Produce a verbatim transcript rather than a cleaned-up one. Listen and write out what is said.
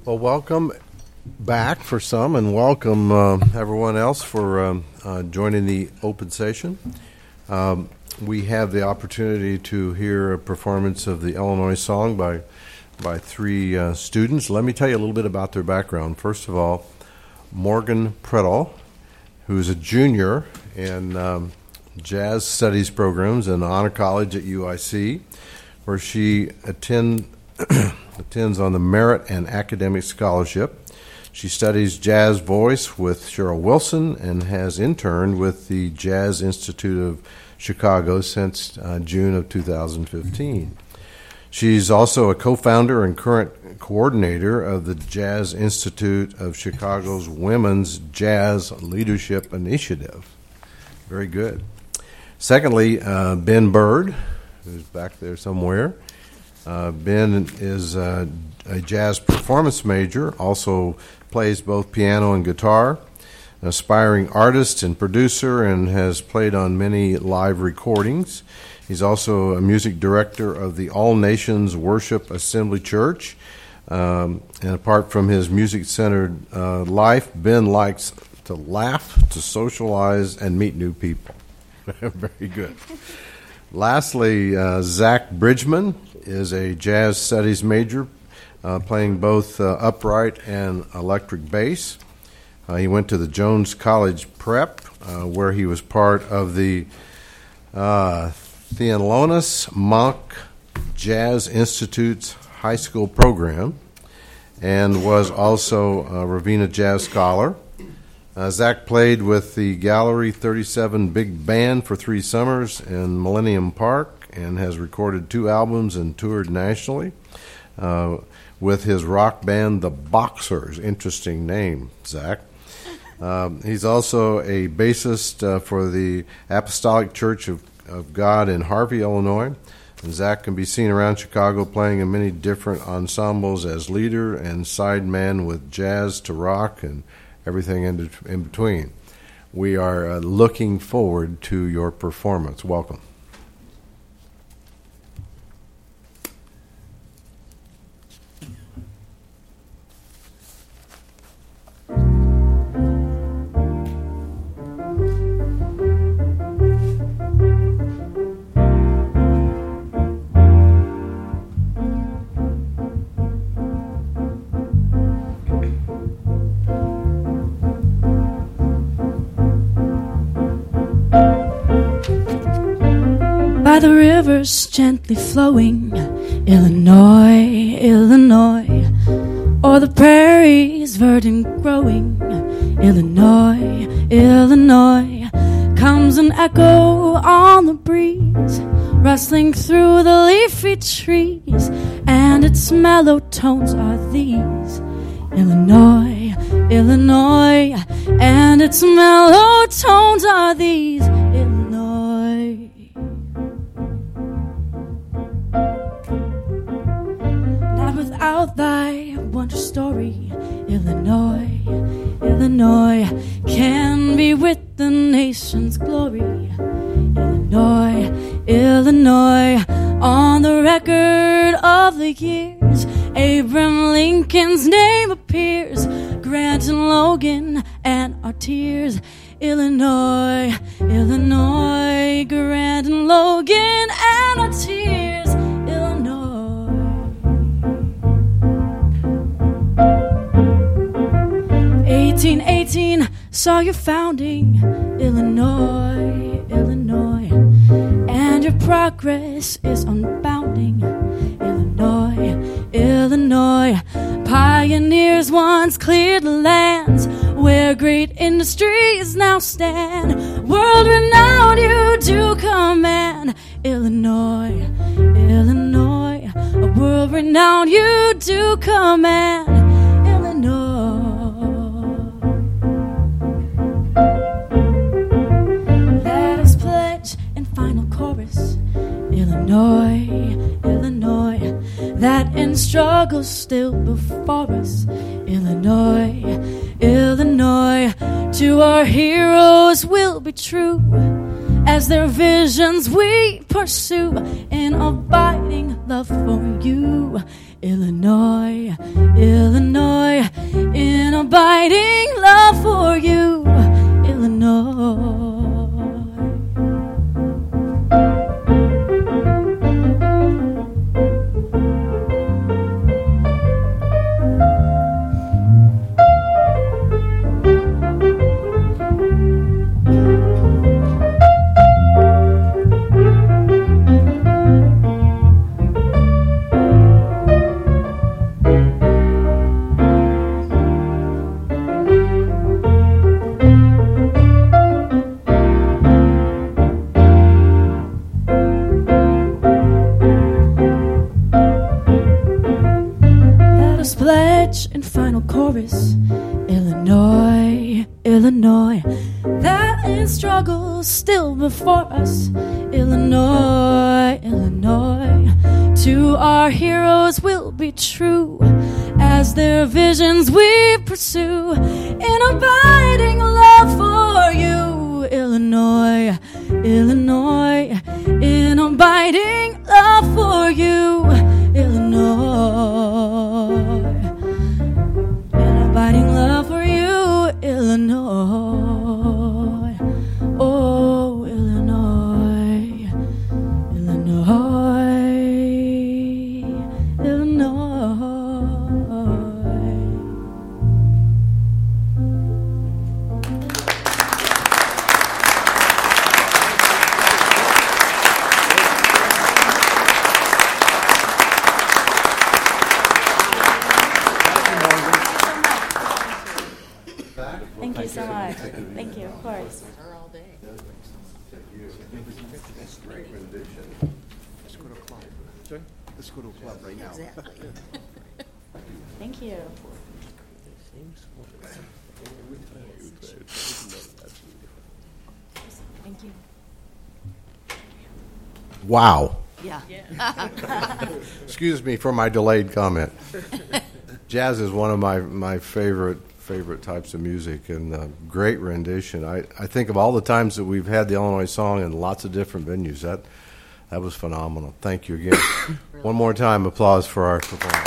Well, welcome back for some, and welcome uh, everyone else for um, uh, joining the open session. Um, we have the opportunity to hear a performance of the Illinois song by by three uh, students. Let me tell you a little bit about their background. First of all, Morgan Prettle, who's a junior in um, jazz studies programs in Honor College at U I C, where she attend attends on the Merit and Academic Scholarship. She studies jazz voice with Cheryl Wilson and has interned with the Jazz Institute of Chicago since uh, June of two thousand fifteen. She's also a co-founder and current coordinator of the Jazz Institute of Chicago's Women's Jazz Leadership Initiative. Very good. Secondly, uh, Ben Bird, who's back there somewhere. Uh, Ben is uh, a jazz performance major, also plays both piano and guitar, an aspiring artist and producer, and has played on many live recordings. He's also a music director of the All Nations Worship Assembly Church. Um, and apart from his music-centered uh, life, Ben likes to laugh, to socialize, and meet new people. Very good. Lastly, uh, Zach Bridgman is a jazz studies major, uh, playing both uh, upright and electric bass. Uh, he went to the Jones College Prep, uh, where he was part of the uh, Thelonious Monk Jazz Institute's high school program, and was also a Ravenna Jazz Scholar. Uh, Zach played with the Gallery thirty-seven Big Band for three summers in Millennium Park and has recorded two albums and toured nationally uh, with his rock band, The Boxers. Interesting name, Zach. Um, he's also a bassist uh, for the Apostolic Church of, of God in Harvey, Illinois. And Zach can be seen around Chicago playing in many different ensembles as leader and sideman with jazz to rock and everything in, in between. We are uh, looking forward to your performance. Welcome. By the rivers gently flowing, Illinois, Illinois, or the prairies verdant growing, Illinois, Illinois, comes an echo on the breeze, rustling through the leafy trees, and its mellow tones are these, Illinois, Illinois, and its mellow tones are these, Illinois. Without thy wonder story, Illinois, Illinois, can be with the nation's glory. Illinois, Illinois, on the record of the years, Abraham Lincoln's name appears, Grant and Logan and our tears. Illinois, Illinois, Grant and Logan and our tears. eighteen eighteen saw your founding, Illinois, Illinois, and your progress is unbounding, Illinois, Illinois. Pioneers once cleared the lands where great industries now stand. World renowned you do command, Illinois, Illinois. A world renowned you do command, Illinois. Chorus, Illinois, Illinois, that in struggle still before us, Illinois, Illinois, to our heroes will be true, as their visions we pursue, in abiding love for you, Illinois, Illinois. abiding love for you, Illinois. Pledge and final chorus, Illinois, Illinois, that in struggle still before us, Illinois, Illinois, to our heroes will be true as their visions we pursue in abiding love for you, Illinois, Illinois, in abiding love for you, Illinois. Abiding love for you, Illinois. Oh, Illinois, Illinois, Illinois. Thank you so much. Thank you, of course. Great rendition. Let's go to a club. Sorry? Let's go to a club right now. Exactly. Thank you. Thank you. Wow. Yeah. Excuse me for my delayed comment. Jazz is one of my, my favorite favorite types of music, and uh, great rendition. I, I think of all the times that we've had the Illinois song in lots of different venues. That that was phenomenal. Thank you again. One more time, applause for our performance.